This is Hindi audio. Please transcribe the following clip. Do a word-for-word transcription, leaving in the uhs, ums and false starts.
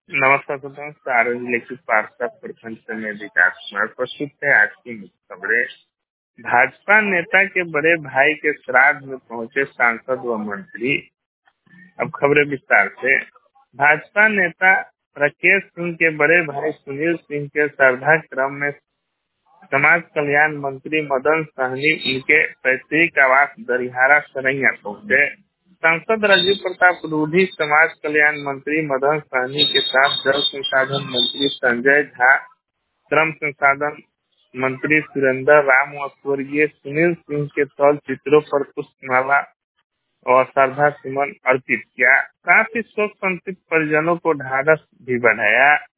नमस्कार दोस्तों, सार्वजनिक पार्षद प्रखंड से मैं विकास कुमार प्रस्तुत है आज की मुख्य खबरें। भाजपा नेता के बड़े भाई के श्राद्ध में पहुंचे सांसद व मंत्री। अब खबरें विस्तार से। भाजपा नेता राकेश सिंह के बड़े भाई सुनील सिंह के श्राद्ध क्रम में समाज कल्याण मंत्री मदन सहनी उनके पैतृक आवास दरिहारा सरैया पहुंचे। सांसद राजीव प्रताप रूढ़ी, समाज कल्याण मंत्री मदन सहनी के साथ जल संसाधन मंत्री संजय झा, श्रम संसाधन मंत्री सुरेंद्र राम और स्वर्गीय सुनील सिंह के तौल चित्रों पर पुष्पमाला और श्रद्धा सुमन अर्पित किया। साथ ही शोक संतप्त परिजनों को ढाढस भी बढ़ाया।